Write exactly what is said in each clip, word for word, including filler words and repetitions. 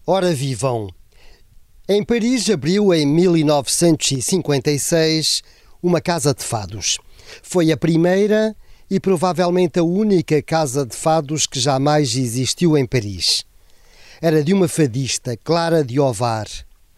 Ora vivam! Em Paris abriu em mil novecentos e cinquenta e seis uma casa de fados. Foi a primeira e provavelmente a única casa de fados que jamais existiu em Paris. Era de uma fadista, Clara de Ovar.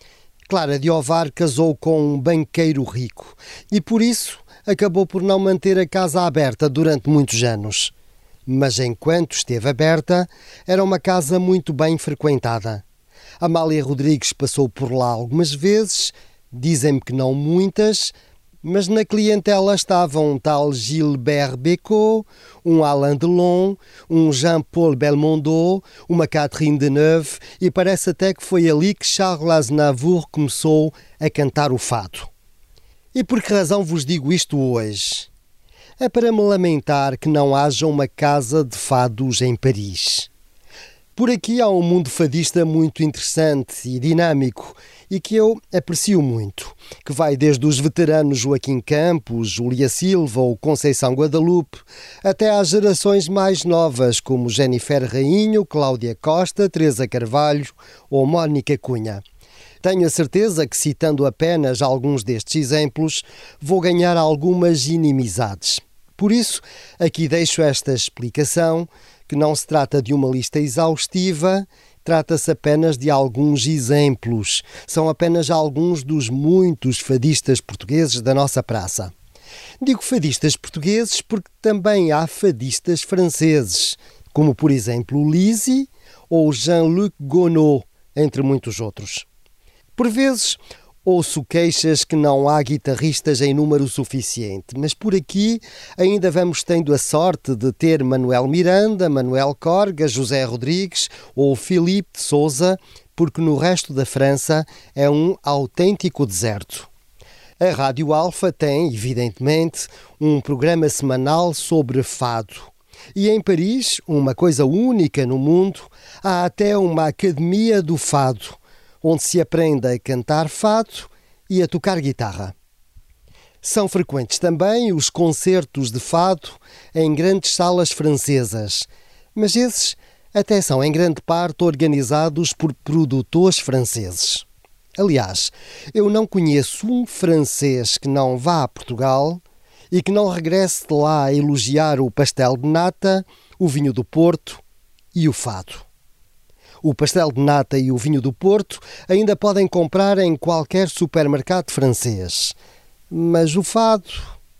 Clara de Ovar casou com um banqueiro rico e por isso acabou por não manter a casa aberta durante muitos anos. Mas enquanto esteve aberta, era uma casa muito bem frequentada. Amália Rodrigues passou por lá algumas vezes, dizem-me que não muitas, mas na clientela estavam um tal Gilbert Bécaud, um Alain Delon, um Jean-Paul Belmondo, uma Catherine Deneuve e parece até que foi ali que Charles Aznavour começou a cantar o fado. E por que razão vos digo isto hoje? É para me lamentar que não haja uma casa de fados em Paris. Por aqui há um mundo fadista muito interessante e dinâmico e que eu aprecio muito, que vai desde os veteranos Joaquim Campos, Júlia Silva ou Conceição Guadalupe, até às gerações mais novas como Jennifer Rainho, Cláudia Costa, Teresa Carvalho ou Mónica Cunha. Tenho a certeza que, citando apenas alguns destes exemplos, vou ganhar algumas inimizades. Por isso, aqui deixo esta explicação, que não se trata de uma lista exaustiva, trata-se apenas de alguns exemplos. São apenas alguns dos muitos fadistas portugueses da nossa praça. Digo fadistas portugueses porque também há fadistas franceses, como por exemplo Lizzy ou Jean-Luc Gounod, entre muitos outros. Por vezes, ouço queixas que não há guitarristas em número suficiente, mas por aqui ainda vamos tendo a sorte de ter Manuel Miranda, Manuel Corga, José Rodrigues ou Filipe de Souza, porque no resto da França é um autêntico deserto. A Rádio Alfa tem, evidentemente, um programa semanal sobre fado. E em Paris, uma coisa única no mundo, há até uma Academia do Fado, onde se aprende a cantar fado e a tocar guitarra. São frequentes também os concertos de fado em grandes salas francesas, mas esses até são em grande parte organizados por produtores franceses. Aliás, eu não conheço um francês que não vá a Portugal e que não regresse de lá a elogiar o pastel de nata, o vinho do Porto e o fado. O pastel de nata e o vinho do Porto ainda podem comprar em qualquer supermercado francês. Mas o fado...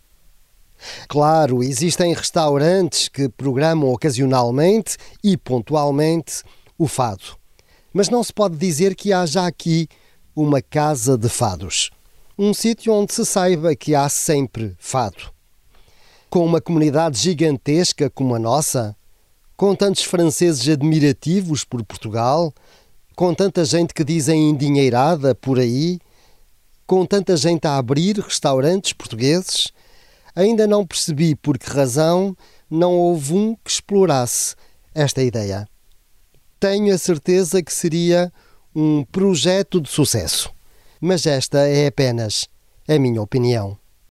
Claro, existem restaurantes que programam ocasionalmente e pontualmente o fado. Mas não se pode dizer que haja aqui uma casa de fados. Um sítio onde se saiba que há sempre fado. Com uma comunidade gigantesca como a nossa, com tantos franceses admirativos por Portugal, com tanta gente que dizem endinheirada por aí, com tanta gente a abrir restaurantes portugueses, ainda não percebi por que razão não houve um que explorasse esta ideia. Tenho a certeza que seria um projeto de sucesso, mas esta é apenas a minha opinião.